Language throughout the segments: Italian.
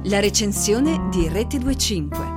La recensione di Rete 25.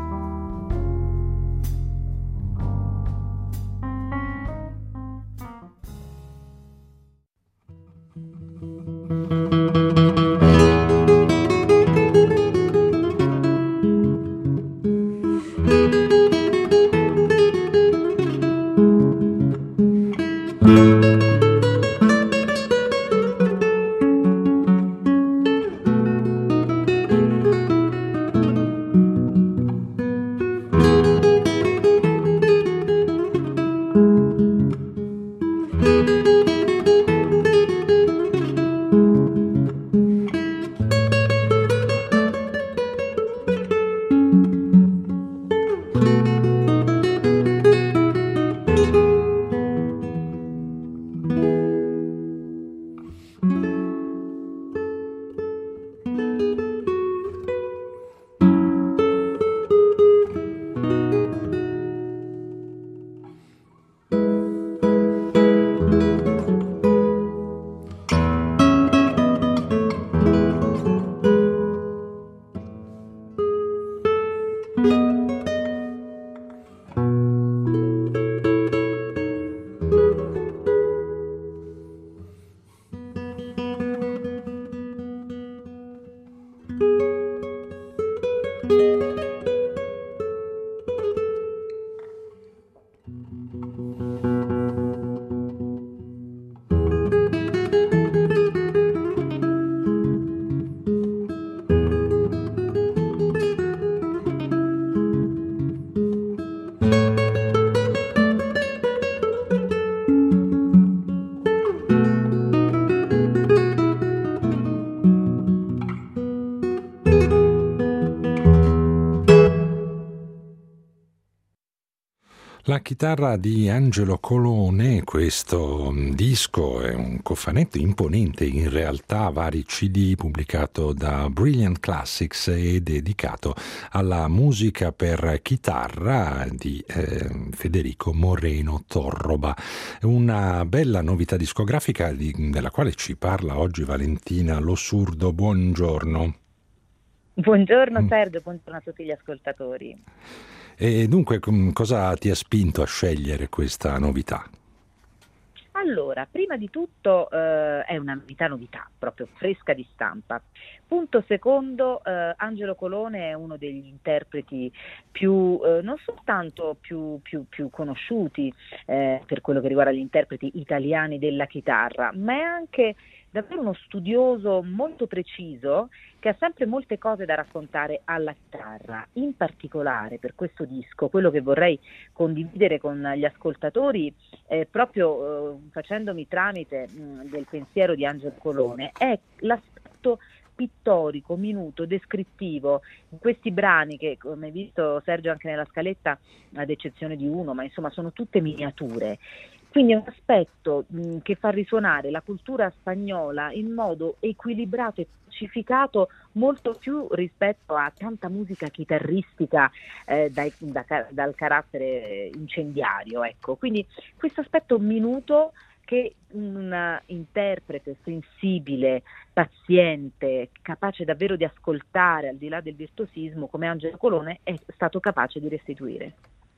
La chitarra di Angelo Colone, questo disco è un cofanetto imponente, in realtà vari CD pubblicato da Brilliant Classics e dedicato alla musica per chitarra di Federico Moreno Torroba. Una bella novità discografica della quale ci parla oggi Valentina Losurdo. Buongiorno. Buongiorno Sergio, buongiorno a tutti gli ascoltatori. E dunque cosa ti ha spinto a scegliere questa novità? Allora, prima di tutto è una novità, proprio fresca di stampa. Punto secondo, Angelo Colone è uno degli interpreti più, non soltanto più conosciuti per quello che riguarda gli interpreti italiani della chitarra, ma è anche davvero uno studioso molto preciso che ha sempre molte cose da raccontare alla chitarra. In particolare per questo disco, quello che vorrei condividere con gli ascoltatori, proprio facendomi tramite del pensiero di Angelo Colone, è l'aspetto pittorico, minuto, descrittivo di questi brani che, come hai visto Sergio anche nella scaletta, ad eccezione di uno, ma insomma sono tutte miniature. Quindi è un aspetto che fa risuonare la cultura spagnola in modo equilibrato e pacificato, molto più rispetto a tanta musica chitarristica dal carattere incendiario. Ecco. Quindi questo aspetto minuto che un interprete sensibile, paziente, capace davvero di ascoltare al di là del virtuosismo come Angelo Colone è stato capace di restituire.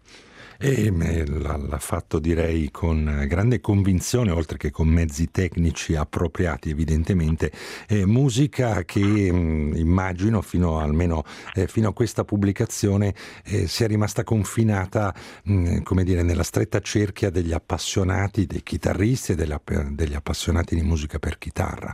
E l'ha fatto, direi, con grande convinzione, oltre che con mezzi tecnici appropriati evidentemente, musica che immagino fino a questa pubblicazione sia rimasta confinata come dire, nella stretta cerchia degli appassionati, dei chitarristi e degli appassionati di musica per chitarra.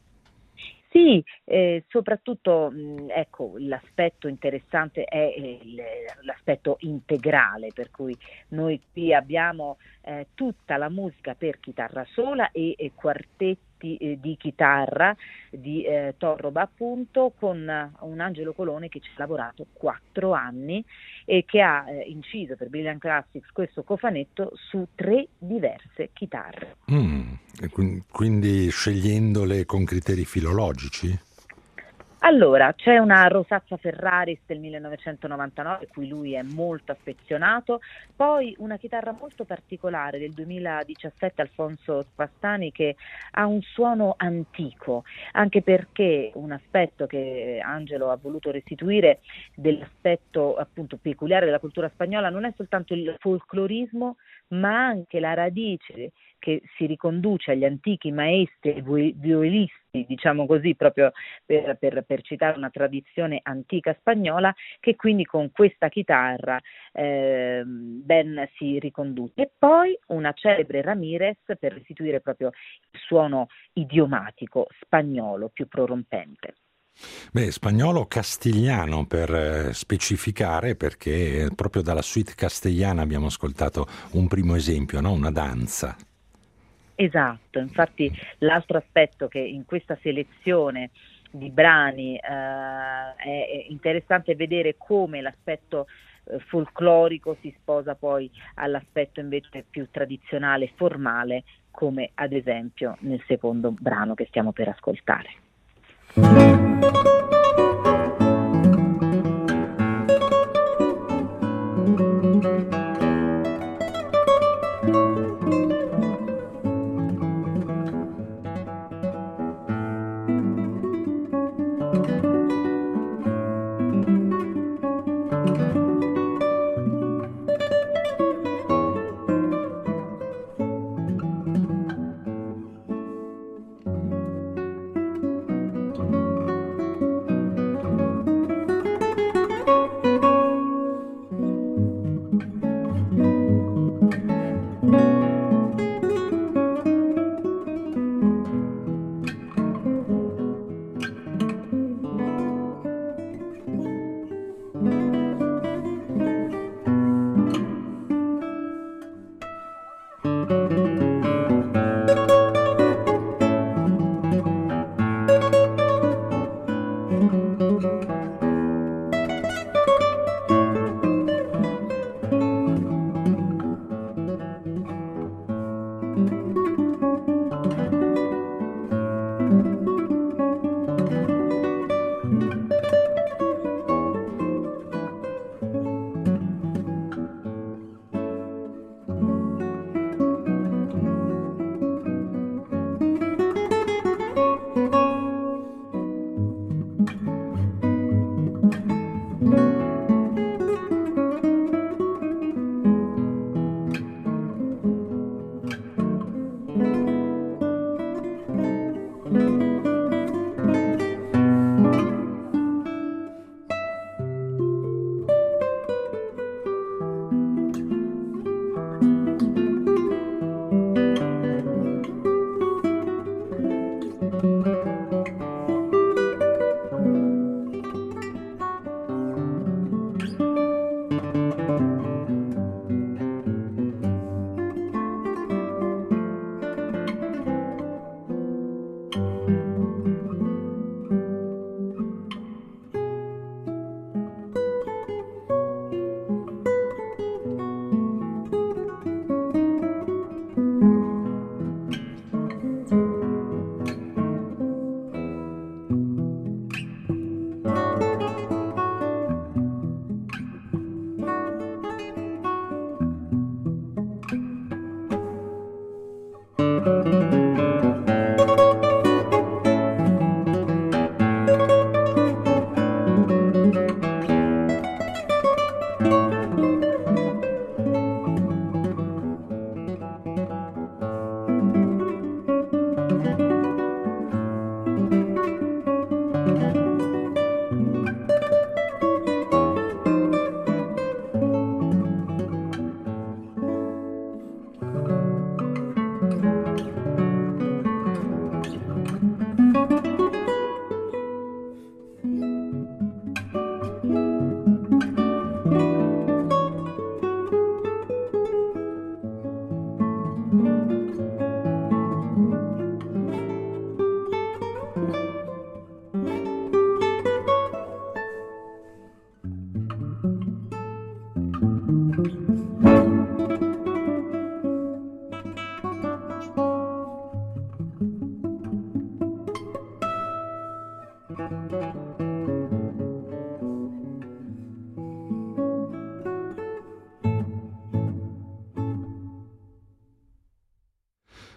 Sì, soprattutto ecco, l'aspetto interessante è l'aspetto integrale, per cui noi qui abbiamo tutta la musica per chitarra sola e quartetti di chitarra di Torroba, appunto, con un Angelo Colone che ci ha lavorato 4 anni e che ha inciso per Brilliant Classics questo cofanetto su 3 diverse chitarre. Quindi scegliendole con criteri filologici? Allora, c'è una Rosazza Ferraris del 1999, a cui lui è molto affezionato, poi una chitarra molto particolare del 2017 Alfonso Spastani, che ha un suono antico, anche perché un aspetto che Angelo ha voluto restituire dell'aspetto appunto peculiare della cultura spagnola non è soltanto il folclorismo, ma anche la radice che si riconduce agli antichi maestri e violisti, diciamo così, proprio per citare una tradizione antica spagnola, che quindi con questa chitarra ben si riconduce. E poi una celebre Ramirez per restituire proprio il suono idiomatico spagnolo più prorompente. Beh, spagnolo-castigliano per specificare, perché proprio dalla suite castellana abbiamo ascoltato un primo esempio, no? Una danza. Esatto, infatti l'altro aspetto che in questa selezione di brani è interessante vedere come l'aspetto folclorico si sposa poi all'aspetto invece più tradizionale, formale, come ad esempio nel secondo brano che stiamo per ascoltare.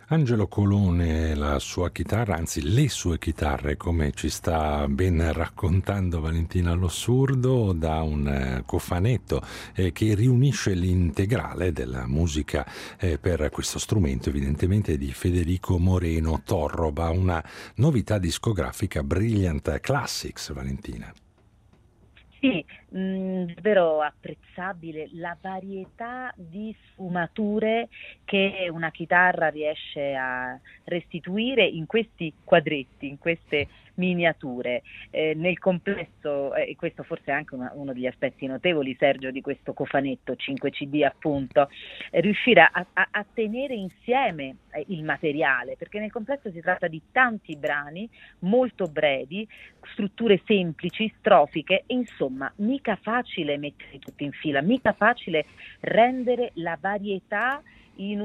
Angelo Colone, la sua chitarra, anzi le sue chitarre, come ci sta ben raccontando Valentina Lossurdo, da un cofanetto che riunisce l'integrale della musica per questo strumento, evidentemente di Federico Moreno Torroba, una novità discografica Brilliant Classics, Valentina. Sì, davvero apprezzabile la varietà di sfumature che una chitarra riesce a restituire in questi quadretti, in queste miniature. Nel complesso, e questo forse è anche uno degli aspetti notevoli, Sergio, di questo cofanetto 5 CD appunto, riuscire a tenere insieme il materiale, perché nel complesso si tratta di tanti brani molto brevi, strutture semplici, strofiche, e insomma mica facile mettere tutti in fila, mica facile rendere la varietà in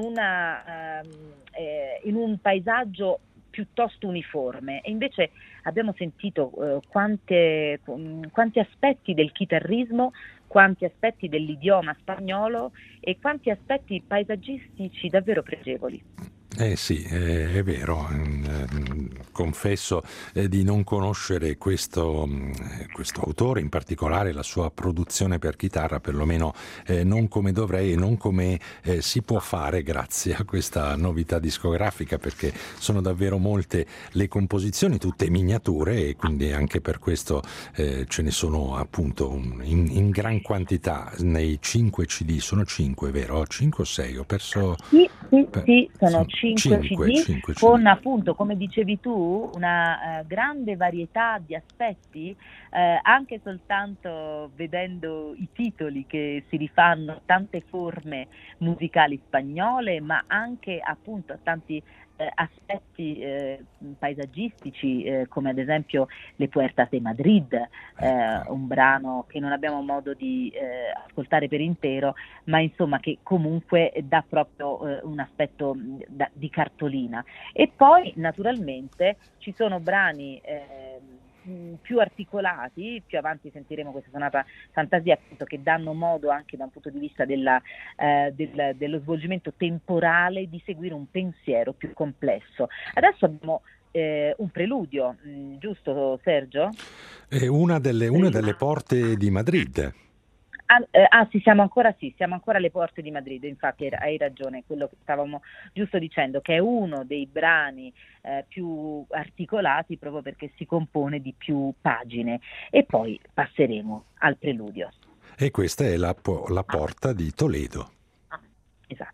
un paesaggio piuttosto uniforme. E invece abbiamo sentito quanti aspetti del chitarrismo, quanti aspetti dell'idioma spagnolo e quanti aspetti paesaggistici davvero pregevoli. Sì, è vero, confesso di non conoscere questo autore, in particolare la sua produzione per chitarra, perlomeno non come dovrei e non come si può fare grazie a questa novità discografica, perché sono davvero molte le composizioni, tutte miniature, e quindi anche per questo ce ne sono appunto in gran quantità nei 5 CD, sono 5, vero? 5 o 6? Ho perso... Sì, sono 5 CD, con CD. appunto, come dicevi tu, una grande varietà di aspetti, anche soltanto vedendo i titoli che si rifanno a tante forme musicali spagnole, ma anche appunto a tanti aspetti paesaggistici, come ad esempio Le Puertas de Madrid, un brano che non abbiamo modo di ascoltare per intero, ma insomma che comunque dà proprio un aspetto di cartolina. E poi naturalmente ci sono brani più articolati, più avanti sentiremo questa sonata fantasia, appunto, che danno modo anche da un punto di vista dello svolgimento temporale di seguire un pensiero più complesso. Adesso abbiamo un preludio, giusto Sergio? Una delle porte di Madrid. Sì, siamo ancora alle porte di Madrid, infatti hai ragione, quello che stavamo giusto dicendo, che è uno dei brani più articolati proprio perché si compone di più pagine, e poi passeremo al preludio. E questa è la porta di Toledo. Esatto.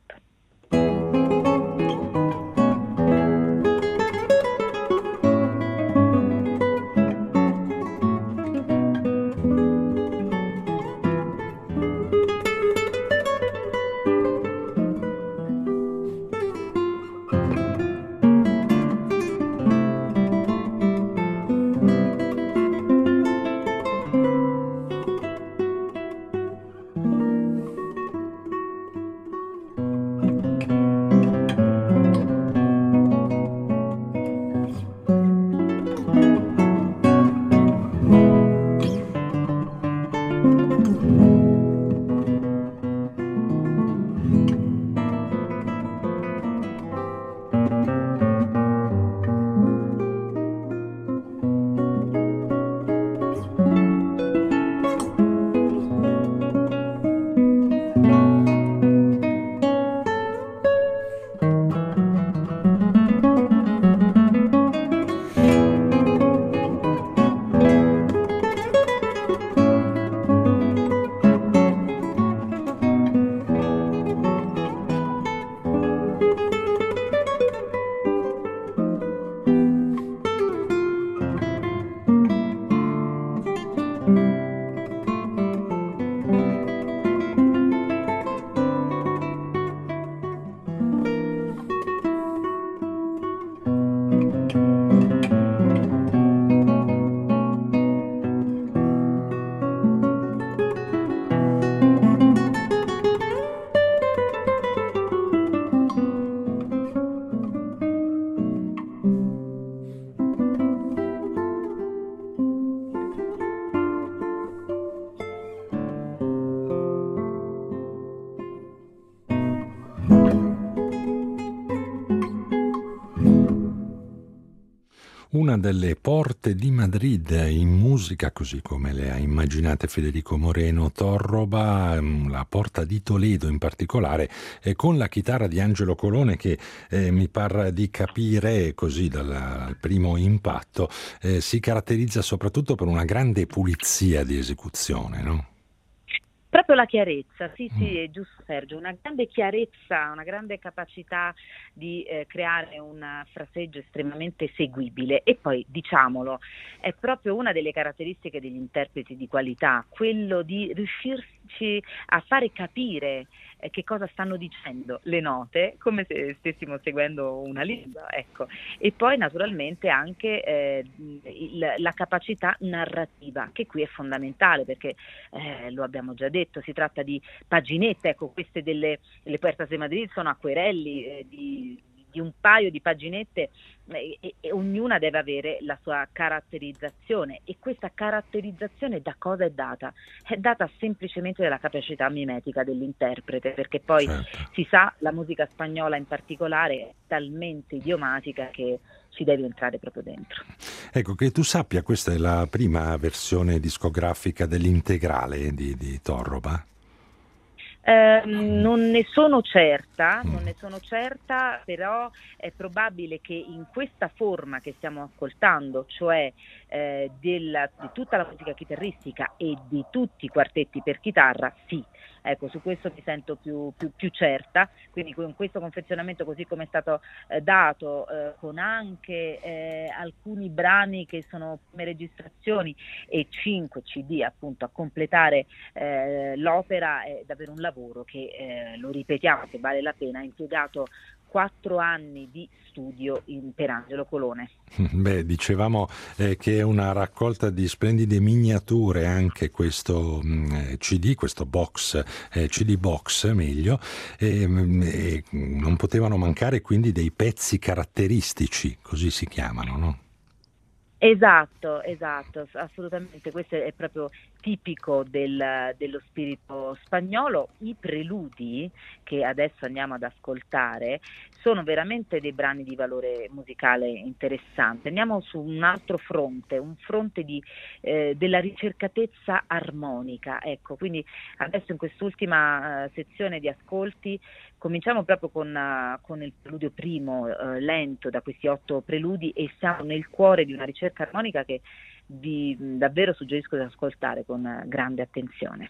una delle porte di Madrid in musica, così come le ha immaginate Federico Moreno Torroba, la porta di Toledo in particolare, con la chitarra di Angelo Colone che mi par di capire, così dal primo impatto, si caratterizza soprattutto per una grande pulizia di esecuzione, no? Proprio la chiarezza, sì, è giusto Sergio, una grande chiarezza, una grande capacità di creare un fraseggio estremamente seguibile e poi, diciamolo, è proprio una delle caratteristiche degli interpreti di qualità, quello di riuscirci a fare capire che cosa stanno dicendo le note, come se stessimo seguendo una lingua, ecco. E poi naturalmente anche la capacità narrativa, che qui è fondamentale perché lo abbiamo già detto, si tratta di paginette, ecco, queste le Puertas de Madrid sono acquerelli di un paio di paginette e ognuna deve avere la sua caratterizzazione, e questa caratterizzazione da cosa è data? È data semplicemente dalla capacità mimetica dell'interprete, perché poi si sa, la musica spagnola in particolare è talmente idiomatica che ci deve entrare proprio dentro. Ecco, che tu sappia, questa è la prima versione discografica dell'integrale di Torroba? Non ne sono certa, però è probabile che in questa forma che stiamo ascoltando, cioè di tutta la musica chitarristica e di tutti i quartetti per chitarra, sì. Ecco, su questo mi sento più certa, quindi con questo confezionamento così come è stato dato, con anche alcuni brani che sono prime registrazioni e 5 CD appunto a completare l'opera, è davvero un lavoro che, lo ripetiamo, che vale la pena, ha impiegato 4 anni di studio per Angelo Colone. Beh, dicevamo che è una raccolta di splendide miniature anche questo CD, questo box, CD box meglio, e non potevano mancare quindi dei pezzi caratteristici, così si chiamano, no? Esatto, assolutamente, questo è proprio tipico dello spirito spagnolo. I preludi che adesso andiamo ad ascoltare sono veramente dei brani di valore musicale interessante. Andiamo su un altro fronte, un fronte della ricercatezza armonica, ecco, quindi adesso in quest'ultima sezione di ascolti cominciamo proprio con il preludio primo, lento, da questi 8 preludi, e siamo nel cuore di una ricerca armonica che vi davvero suggerisco di ascoltare con grande attenzione.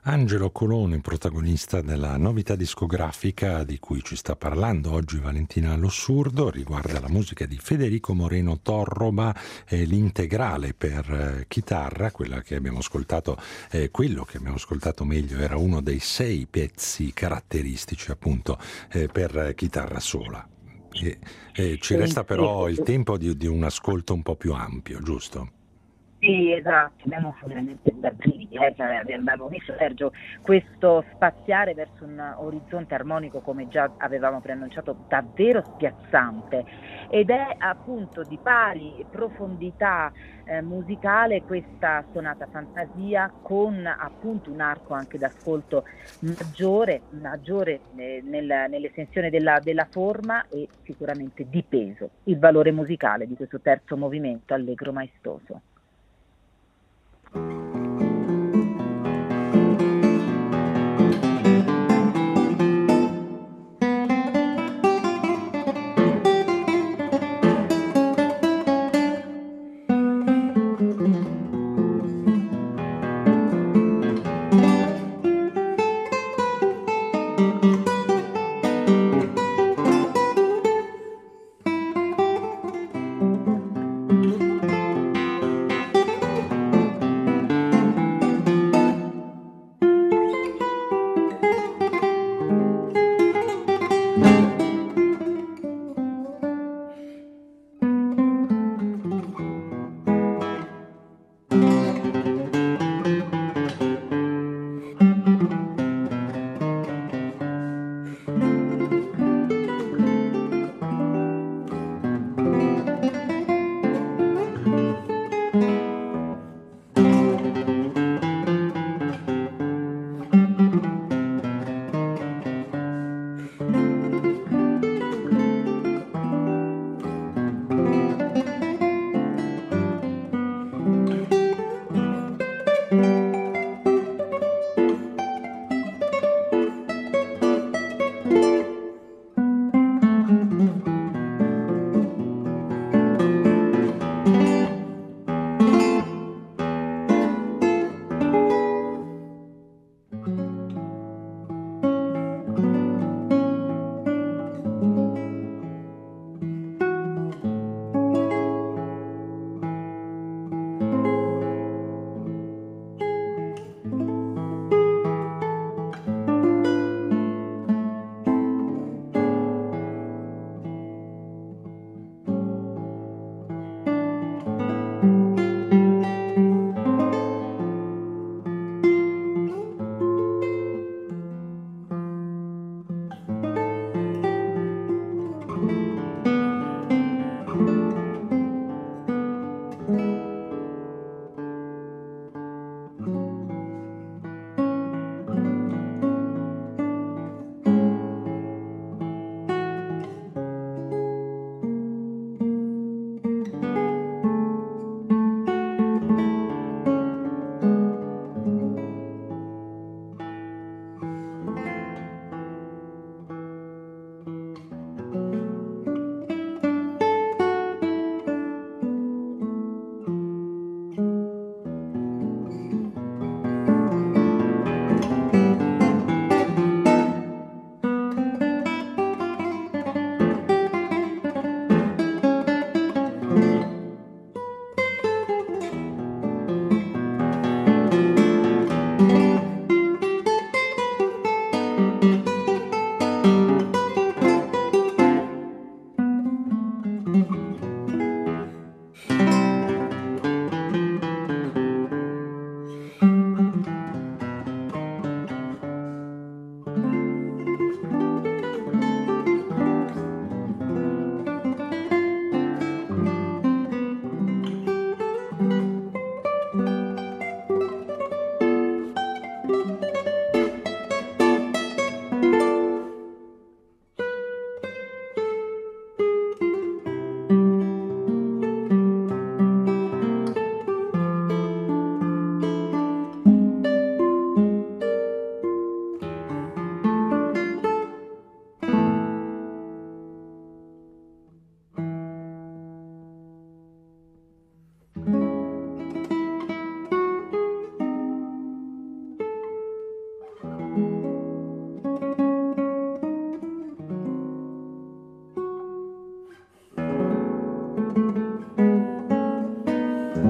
Angelo Colone, protagonista della novità discografica di cui ci sta parlando oggi Valentina Lossurdo, riguarda la musica di Federico Moreno Torroba, l'integrale per chitarra, quello che abbiamo ascoltato meglio, era uno dei 6 pezzi caratteristici appunto per chitarra sola. Ci resta però il tempo di un ascolto un po' più ampio, giusto? Sì, esatto, abbiamo veramente da brividi, abbiamo visto, Sergio, questo spaziare verso un orizzonte armonico, come già avevamo preannunciato, davvero spiazzante, ed è appunto di pari profondità musicale questa sonata fantasia, con appunto un arco anche d'ascolto maggiore nell'estensione della forma e sicuramente di peso, il valore musicale di questo terzo movimento allegro maestoso.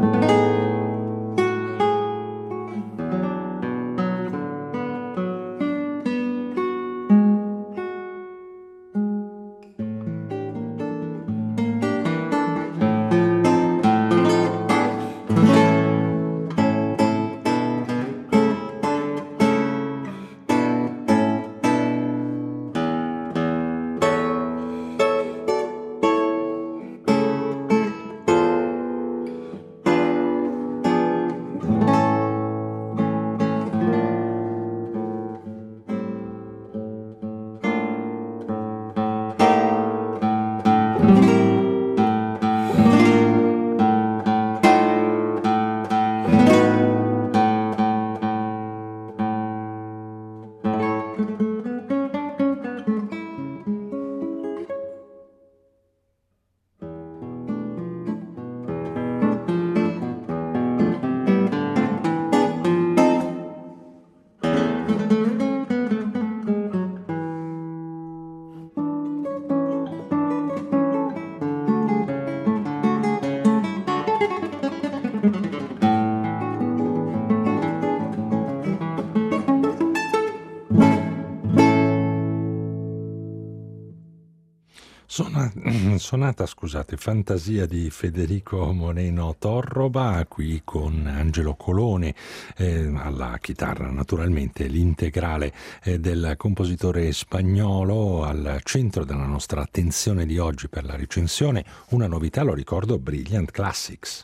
Sonata, scusate, Fantasia di Federico Moreno Torroba, qui con Angelo Colone, alla chitarra naturalmente, l'integrale del compositore spagnolo al centro della nostra attenzione di oggi per la recensione. Una novità, lo ricordo, Brilliant Classics.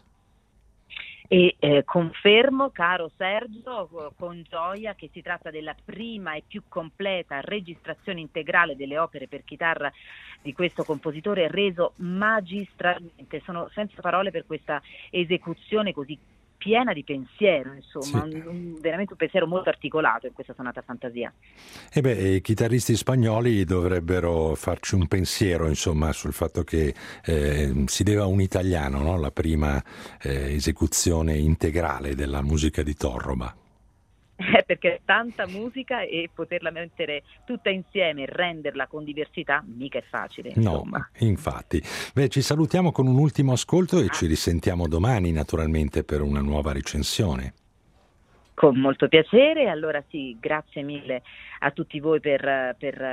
E confermo, caro Sergio, con gioia che si tratta della prima e più completa registrazione integrale delle opere per chitarra di questo compositore, reso magistralmente. Sono senza parole per questa esecuzione così piena di pensiero, insomma, sì. Veramente un pensiero molto articolato in questa sonata Fantasia. I chitarristi spagnoli dovrebbero farci un pensiero, insomma, sul fatto che si deve a un italiano, no? La prima esecuzione integrale della musica di Torroba. Perché è tanta musica e poterla mettere tutta insieme e renderla con diversità mica è facile, insomma. No, infatti. Ci salutiamo con un ultimo ascolto e ci risentiamo domani naturalmente per una nuova recensione. Con molto piacere, allora sì, grazie mille a tutti voi per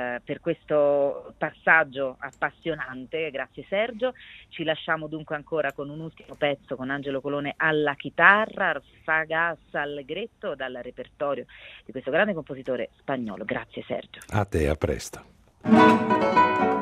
questo passaggio appassionante, grazie Sergio. Ci lasciamo dunque ancora con un ultimo pezzo con Angelo Colone alla chitarra, Fagas Allegretto, dal repertorio di questo grande compositore spagnolo. Grazie Sergio. A te, a presto.